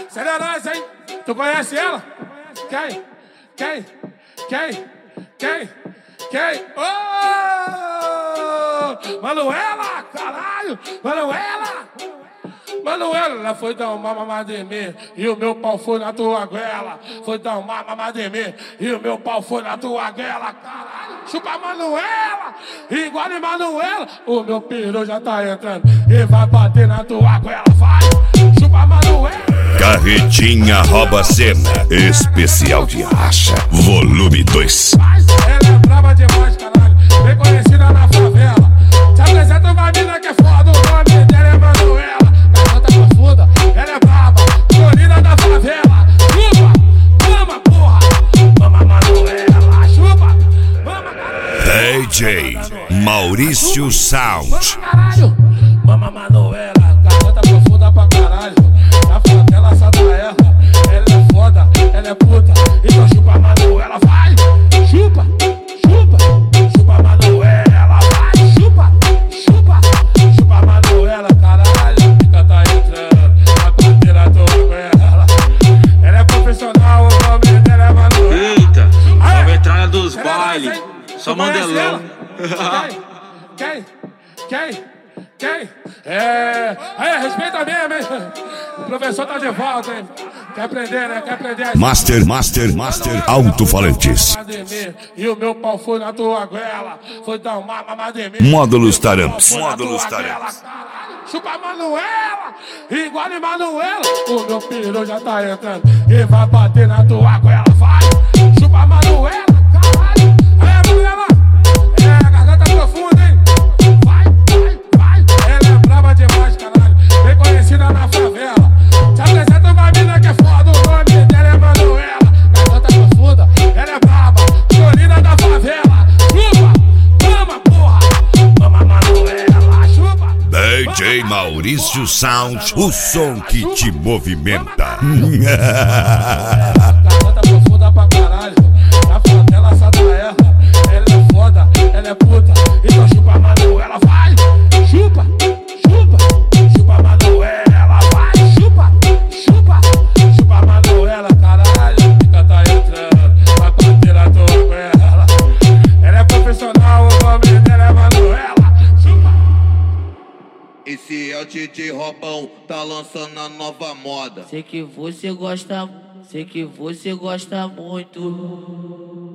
Acelerância, hein? Tu conhece ela? Quem? Ô! Manuela, caralho! Manuela, ela foi dar uma mamada em mim e o meu pau foi na tua goela. Foi dar uma mamada em mim e o meu pau foi na tua goela, caralho. Chupa Manuela, engole Manuela. O meu peru já tá entrando e vai bater na tua goela. Vai, chupa Manuela. Carretinha rouba cena, especial de racha, volume 2. Ela é brava demais, caralho, bem conhecida na favela. Te apresenta uma mina que é foda, o nome dela é Manuela. Garota profunda, ela é brava, florida da favela. Chupa, mama, porra, mama Manuela. Chupa, mama, caralho. DJ Maurício Sound. Caralho, mama Manuela, garota profunda pra caralho. Na favela só da erra, ela é foda, ela é puta. Então chupa Manuela, vai, chupa, chupa, chupa Manuela, vai, chupa, chupa, chupa Manuela, caralho. Fica tá entrando, vai bater na tua goela. Ela é profissional, o nome dela é Manuela. Eita, nova entrada dos bailes, só modelão. Quem? Aí, respeita mesmo, hein? O professor tá de volta, hein? Quer aprender, né? Quer aprender. Master Alto-Falantes. E o meu pau foi na tua goela. Foi dar uma mamada em mim. Módulos Taramps. Chupa Manuela, engole Manuela. O meu peru já tá entrando e vai bater na tua goela. Vai, chupa Manuela, caralho. Aí, Manuela, garganta profunda, hein? Ela é brava demais, caralho, bem conhecida na favela. Te apresenta uma mina que é foda, o nome dela é Manuela. Garota profunda, ela é brava, florida da favela. Chupa, mama, porra, mama Manuela, chupa. DJ Maurício Sound, o som que te movimenta. Garota profunda pra caralho, na favela só da erra. Ela é foda, ela é puta, então chupa Manuela, vai, chupa, chupa, chupa Manuela, vai, chupa, chupa, chupa Manuela, caralho. Fica tá entrando, vai bater na tua goela. Ela é profissional, o nome dela é Manuela, chupa. Esse é o DJ Robão, tá lançando a nova moda. Sei que você gosta muito.